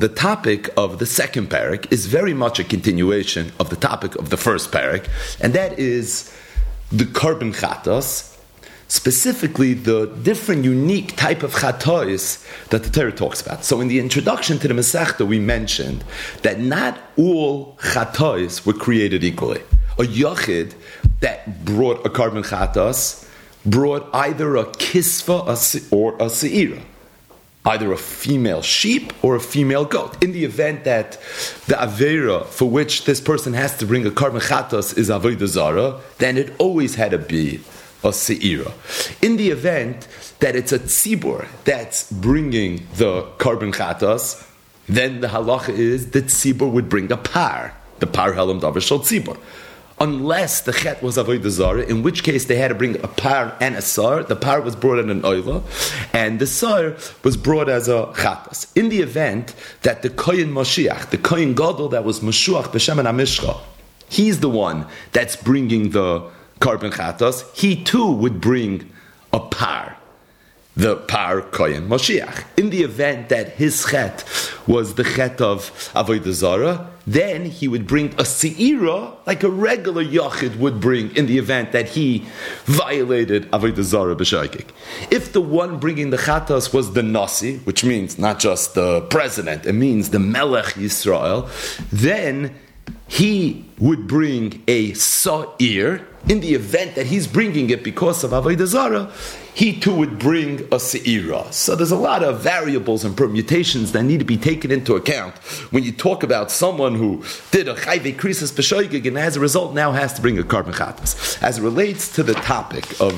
the topic of the second parak is very much a continuation of the topic of the first parak, and that is the carbon chatos, specifically the different unique type of chatois that the Torah talks about. So in the introduction to the Masechta, we mentioned that not all chatois were created equally. A yachid that brought a carbon chatos brought either a kisva or a seira, either a female sheep or a female goat. In the event that the avera for which this person has to bring a carbon chatos is avodah zara, then it always had to be a seira. In the event that it's a tzibur that's bringing the carbon chatos, then the halacha is that tzibur would bring a par, the par helam davar shel tzibur. Unless the chet was avodah zara, in which case they had to bring a par and a sar. The par was brought in an oila, and the sar was brought as a chatas. In the event that the kohen Mashiach, the kohen gadol that was Mashuach b'shemen hamishcha, he's the one that's bringing the carbon chatas, he too would bring a par, the par kohen Mashiach. In the event that his chet was the chet of avodah zara, then he would bring a seira like a regular yachid would bring in the event that he violated avodah zara b'shaykik. If the one bringing the chatas was the nasi, which means not just the president, it means the melech Yisrael, then he would bring a sa'ir. In the event that he's bringing it because of avodah zara, he too would bring a seira. So there's a lot of variables and permutations that need to be taken into account when you talk about someone who did a chayve krisis b'shoigig and as a result now has to bring a carbon chatas. As it relates to the topic of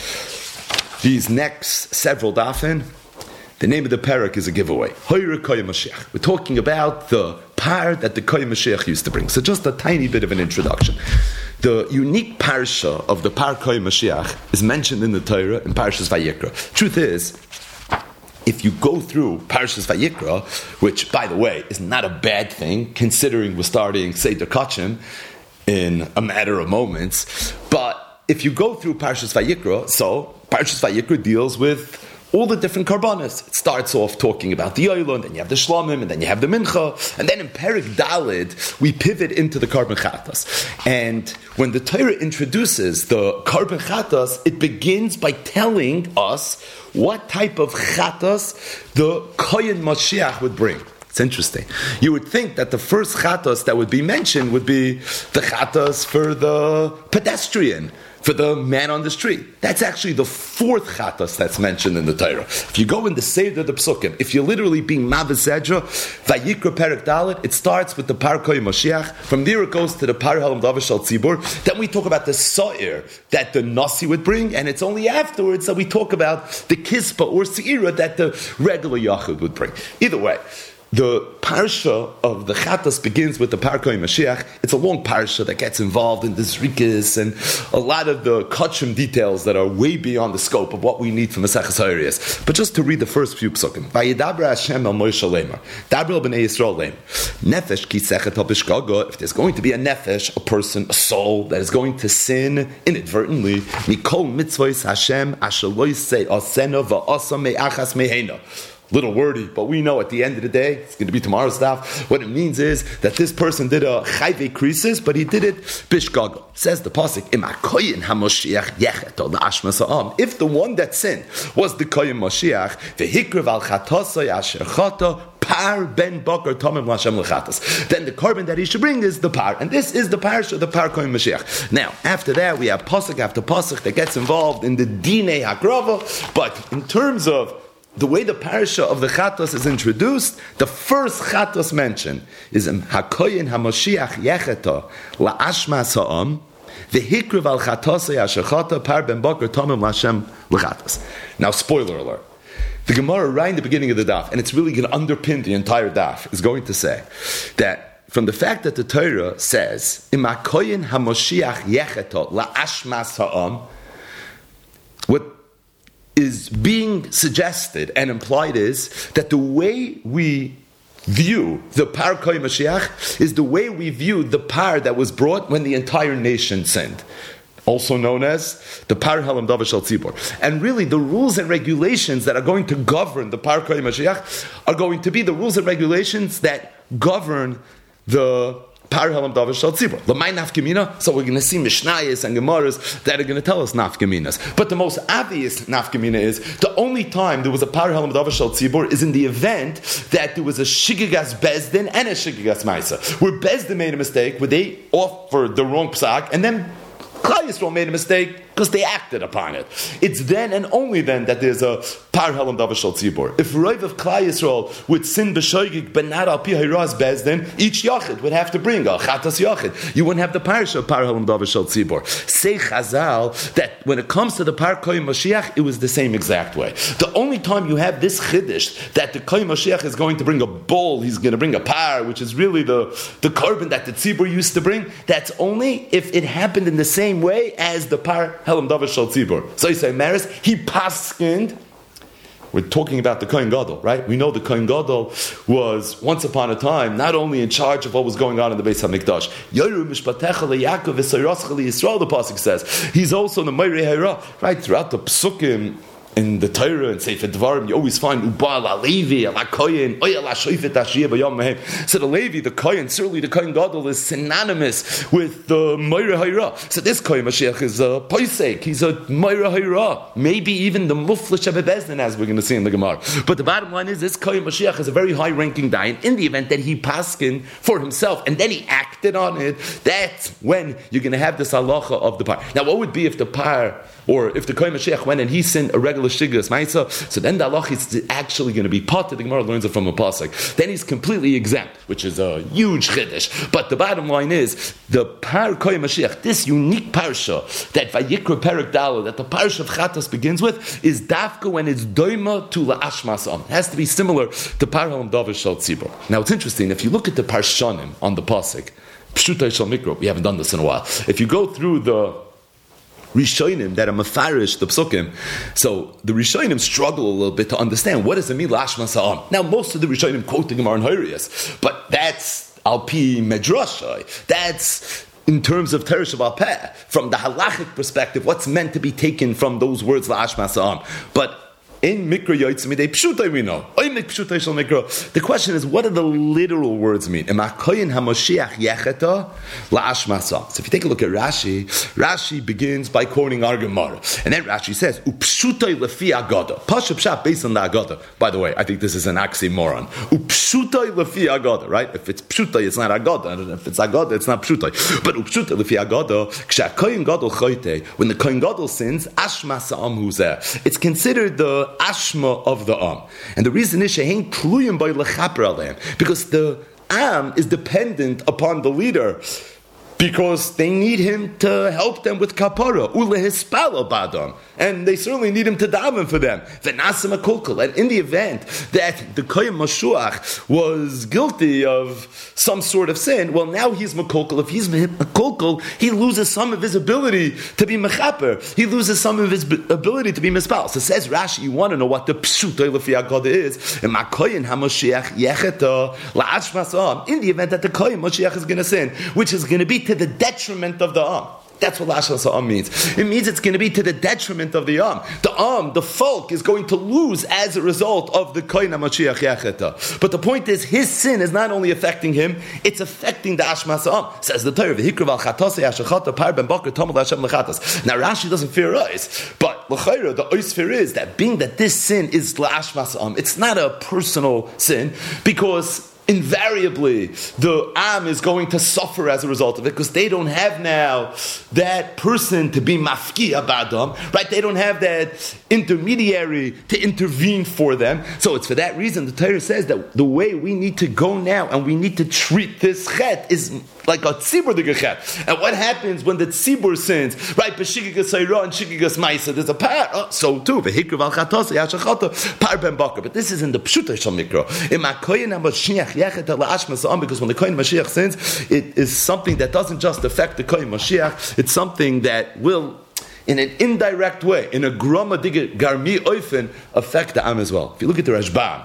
these next several dafin, the name of the parak is a giveaway. Hoyre Koyim Mashiach. We're talking about the par that the Koyim Mashiach used to bring. So just a tiny bit of an introduction. The unique parsha of the par Koyim Mashiach is mentioned in the Torah in Parshas Vayikra. Truth is, if you go through Parshas Vayikra, which, by the way, is not a bad thing, considering we're starting Seder Kachim in a matter of moments, but if you go through Parshas Vayikra, so Parshas Vayikra deals with all the different karbanos. It starts off talking about the Oilon, then you have the Shlomim, and then you have the Mincha, and then in Perik Dalid, we pivot into the Karban Chatas. And when the Torah introduces the Karban Chatas, it begins by telling us what type of Chatas the Kohen Mashiach would bring. It's interesting. You would think that the first Chatas that would be mentioned would be the Chatas for the pedestrian, for the man on the street. That's actually the fourth chatas that's mentioned in the Torah. If you go in the Seder the Psukim, if you're literally being Mavisedra, Vayikra Perek Dalet, it starts with the Par Koyim Mashiach. From there it goes to the Par Helam Davar Shel Tzibur. Then we talk about the Sa'ir that the Nasi would bring, and it's only afterwards that we talk about the Kispa or Seira that the regular Yachid would bring. Either way, the parsha of the Chatas begins with the Par Koyim Mashiach. It's a long parsha that gets involved in the Zrikas and a lot of the Kachim details that are way beyond the scope of what we need from Maseches Hayrias. But just to read the first few psukim. Vayidabra Hashem el Moshe Lemer. Dabra b'nei Yisrael Lemer. Nefesh ki sechet al b'shgaga. If there's going to be a nefesh, a person, a soul that is going to sin inadvertently, mikol mitzvos Hashem asher lo yisei asena va'asa me'achas me'hena. Little wordy, but we know at the end of the day, it's going to be tomorrow's stuff. What it means is that this person did a chayve krisis, but he did it bishgaga. Says the pasuk, if the one that sinned was the kohen Mashiach, v'hikrev al chatasay asher chata par ben bakar tamim l'Hashem l'chatas, then the carbon that he should bring is the par, and this is the parsha, the par kohen Mashiach. Now, after that, we have pasuk after pasuk that gets involved in the dinei hakrava, but in terms of the way the parasha of the Chatos is introduced, the first Chatos mentioned is HaKoyin HaMoshiach Yecheta LaAshma Sa'am V'hikriv al Chatosei Asher Chata Par Ben Bakar Tomim L'Hashem L'Chatos. Now, spoiler alert. The Gemara right in the beginning of the daf, and it's really going to underpin the entire daf, is going to say that from the fact that the Torah says Im HaKoyin HaMoshiach Yecheta LaAshma Sa'am, what is being suggested and implied is that the way we view the Par Koyim Mashiach is the way we view the par that was brought when the entire nation sinned. also known as the Par Helam Davar Shel Tzibor. And really, the rules and regulations that are going to govern the Par Koyim Mashiach are going to be the rules and regulations that govern the Par Helam Davar Shel Tzibor. L'may nafkamina. So we're going to see Mishnayos and Gemaras that are going to tell us nafkaminas. But the most obvious nafkamina is the only time there was a Par Helam Davar Shel Tzibor is in the event that there was a Shigigas Bezdin and a Shigigas Maisa, where Bezdin made a mistake, where they offered the wrong psak, and then Klal Yisrael made a mistake because they acted upon it. It's then and only then that there's a Par Helam Davar Shel Tzibor. If Rav of Klal Yisrael would sin b'shoigig but not al pi hayras bezdin, each yachid would have to bring a chatas yachid. You wouldn't have the parsha of Par Helam Davar Shel Tzibor. Say Chazal that when it comes to the Par Koyim Mashiach, it was the same exact way. The only time you have this chiddush that the Koyim Mashiach is going to bring a bull, he's going to bring a par, which is really the korban that the Tzibor used to bring, that's only if it happened in the same way as the Par Helam Davar Shel Tzibor. So you say, Maris, he paskind. We're talking about the Kohen Gadol, right? We know the Kohen Gadol was once upon a time not only in charge of what was going on in the Beis HaMikdash. Yoru mishpatecha leYaakov v'soyroscha leYisrael, the pasuk says. He's also the Meirei Hara, right? Throughout the psukim in the Torah and Sefer Dvarim, you always find Ubal Levi, Ala Kohen, Oya La Shoifet Ashiyah B'Yom Mehem. So the Levi, the Kohen, certainly the Kohen Gadol is synonymous with the Meirei Hara. So this Kohen Mashiach is a Poisek, he's a Meirei Hara. Maybe even the Muflish of Bezdin, as we're going to see in the Gemara. But the bottom line is, this Kohen Mashiach is a very high-ranking dayan. In the event that he paskin for himself and then he acted on it, that's when you're going to have this halacha of the par. Now, what would be if the par, or if the Kohen Mashiach went and he sinned a regular Shigas Maisa, so then the halacha is actually going to be potter. The Gemara learns it from a pasuk. Then he's completely exempt, which is a huge chiddush. But the bottom line is, the Par Kohen Mashiach, this unique parsha that Vayikra Perek Dalo, that the parsha of Chatas begins with, is dafka when it's doima to la'ashmas am. It has to be similar to Par Helam Davar Shel Tzibor. Now it's interesting, if you look at the parshanim on the pasuk, Pshutai Shel Mikro, we haven't done this in a while. If you go through the Rishonim that are mafarish the psukim, so the Rishonim struggle a little bit to understand what does it mean la'ashmas ha'am. Now most of the Rishonim quote the Gemara in Horius, but that's al pi medrasha. That's in terms of Teresh of Al-Peh, from the halachic perspective, what's meant to be taken from those words la'ashmas ha'am. But in Mikra Yotzimidei Pshutai we know. Pshutai Shel Mikra. The question is, what do the literal words mean? Emakoyin HaMoshiach Yecheta La'ashmasa. So if you take a look at Rashi, Rashi begins by quoting our Gemara. And then Rashi says, Upshutai Lefi Agada. Pasha Pshat based on the Agada. By the way, I think this is an oxymoron. Upshutai Lefi Agada, right? If it's Pshutai, it's not Agada. And if it's Agada, it's not Pshutai. But Upshutai Lefi Agada, Ksha Koyin Gadol Choyte, when the Koyin Gadol sins, Ashmasa Am Huzeh. It's considered the ashma of the am, and the reason is shehein tluyim by lechaper aleim, because the am is dependent upon the leader, because they need him to help them with kapara, ulehispalo badam, and they certainly need him to daven for them. V'nasim akulkul, and in the event that the kohen mashuach was guilty of some sort of sin, well, now he's makulkul. If he's makulkul, he loses some of his ability to be mechaper. He loses some of his ability to be mispal. So says Rashi, you want to know what the pshutay lefi agada is? And makoyin hamashiach yecheta la'ashmasam. In the event that the kohen mashiach is going to sin, which is going to be to the detriment of the am. That's what Lashon Sa'am means. It means it's going to be to the detriment of the Am. The folk, is going to lose as a result of the Kohen HaMashiach Yacheta. But the point is, his sin is not only affecting him, it's affecting the Ashma Sa'am. Says the Torah, V'hikra v'al-chatase yashachata par ben bakar tamel Hashem l'chatas. Now Rashi doesn't fear us, but l'chayra, the ois fear is that being that this sin is l'ashma Sa'am, it's not a personal sin, because invariably the Am is going to suffer as a result of it, because they don't have now that person to be mafki abadam, right? They don't have that intermediary to intervene for them. So it's for that reason the Torah says that the way we need to go now and we need to treat this chet is like a tzibur degechet. And what happens when the tzibur sins, right? B'shigigas sayra and shigigas ma'isa, there's a par. So too, v'hikra v'al-chatase yashachata par ben bakar. But this is in the pshuta shel mikra. In makoyin hamashiach yechet la'ashmas am, because when the kohen Mashiach sins, it is something that doesn't just affect the kohen Mashiach. It's something that will, in an indirect way, in a grama diga garmi oifen, affect the am as well. If you look at the Rashbam,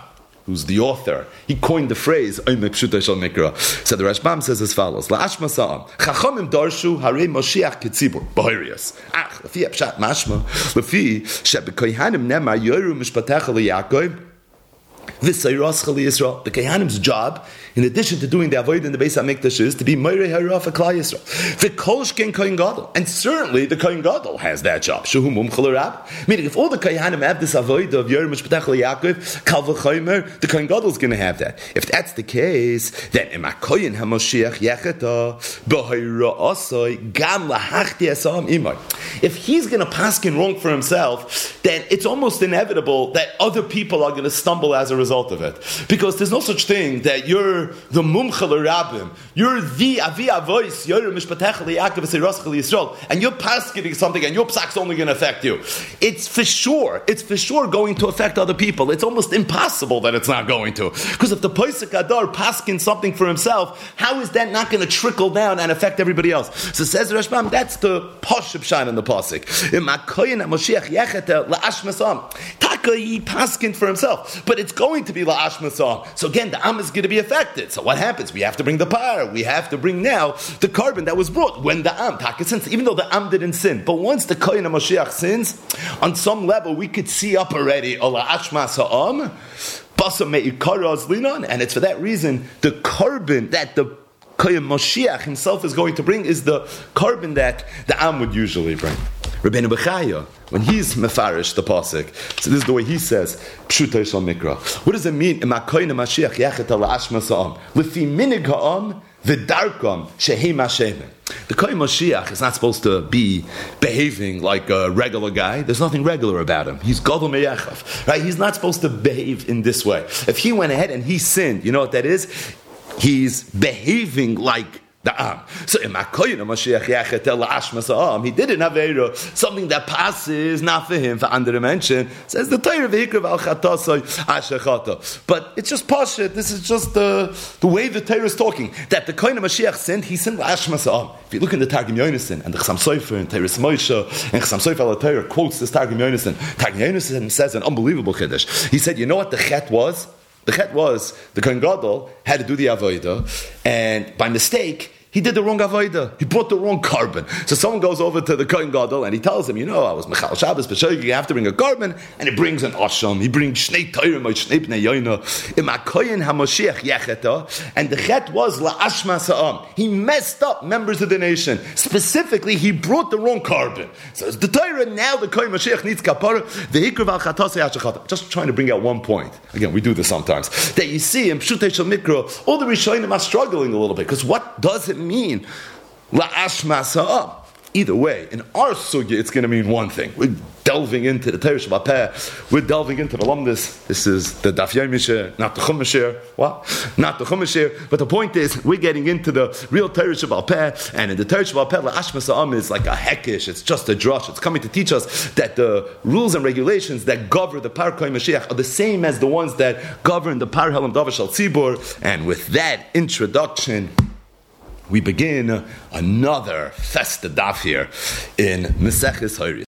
who's the author, he coined the phrase Oimik Pshuta Shel Mikra. So the Rashbam says as follows: La'ashma sa'am Chachamim darshu harei Moshiach ketzibur b'hoirius. Ach lefi pshat mashma lefi shebekohanim nemar yoru mishpatecha liYaakov. The Kohanim's job, in addition to doing the avoid in the Beis HaMikdash, is to be Meirei Hara for Klal Yisrael. V'kolshken Kohen Gadol, and certainly the Kohen Gadol has that job. Shehu Mumchel Rab. Meaning, if all the Kohanim have this avoid of Yer Mishpatech LeYaakov, Kal v'Chomer, the Kohen Gadol is going to have that. If that's the case, then Emakoyin HaMoshiach Yecheta B'Hira Osoi Gam Lahachti Asam Imay. If he's going to paskin wrong for himself, then it's almost inevitable that other people are going to stumble as a result of it. Because there's no such thing that you're the Mumchel Rabbim, you're the Avi Avois, you're Mishpatech LeYaakov V'Seiros Chel Yisrael, and you're pasking something and your psak's only going to affect you. It's for sure going to affect other people. It's almost impossible that it's not going to. Because if the Posek Adar paskin something for himself, how is that not going to trickle down and affect everybody else? So says Rashbam, that's the Poshib Shan in the Pasik. Imakoyin HaMoshiach Yecheta La'ash Masam. Taka he paskin for himself, but it's going to be La'ash Masam. So again, the Am is going to be affected. So what happens? We have to bring the par. We have to bring now the carbon that was brought when the Am Taka sins, even though the Am didn't sin. But once the Kohen HaMoshiach sins, on some level we could see up already La'ash Masam. And it's for that reason the carbon that the Kohen Moshiach himself is going to bring is the carbon that the Am would usually bring. Rabbeinu Bechaya, when he's mefarish the pasuk, so this is the way he says Pshuta Shel Mikra. What does it mean? Ima Kohen Mashiach Yecheta La'ashma Sa'am Lefi Minig Ha'am V'Darkam Shehem Hashem. The Kohen Mashiach is not supposed to be behaving like a regular guy. There's nothing regular about him. He's Gadol Meyachav, right? He's not supposed to behave in this way. If he went ahead and he sinned, you know what that is? He's behaving like the Am. So in Makoyin Mashiach Yachetel La'ashma Sa'am, he did an Aveira, something that passes not for him, for under dimension. Says the Torah V'Hikra V'Al Chatasai Ashechata. But it's just Pashit. This is just the way the Torah is talking. That the Kohen Mashiach sinned, he sinned La'ashma Sa'am. If you look in the Targum Yonason and the Chassam Sofer and Teres Moshe and Chassam Sofer al Torah quotes this Targum Yonason. Targum Yonason says an unbelievable chiddush. He said, you know what the chet was? The chet was the Kohen Gadol had to do the avodah, and by mistake he did the wrong avodah. He brought the wrong carbon. So someone goes over to the Kohen Gadol and he tells him, you know, I was Mechal Shabbos, but you have to bring a carbon, and he brings an Asham. He brings Shnei Torah, Shnei Bnei Yoina, Ima Kohen HaMoshiach Yecheta, and the chet was La'ashma Sa'am. He messed up members of the nation. Specifically, he brought the wrong carbon. So the Torah, now the Kohen Mashiach needs kapara. V'Hikra V'Al Chatasei Ashechata. Just trying to bring out one point. Again, we do this sometimes. That you see in Pshutei Shel Mikra, all the Rishonim are struggling a little bit, because what does it mean? La'ashma sa'am. Either way, in our sugya, it's going to mean one thing. We're delving into the Torah Shabbat Peh. We're delving into the Lumdis. This is the Daf Yomi, not the Chumash share. What? Not the Chumash share. But the point is, we're getting into the real Torah Shabbat Peh. And in the Torah Shabbat Peh, La'ashma sa'am is like a hekish. It's just a drush. It's coming to teach us that the rules and regulations that govern the Par Kohen Mashiach are the same as the ones that govern the Par Helam Davar Shal Tzibur. And with that introduction, we begin another Festa Daf here in Maseches Horayos.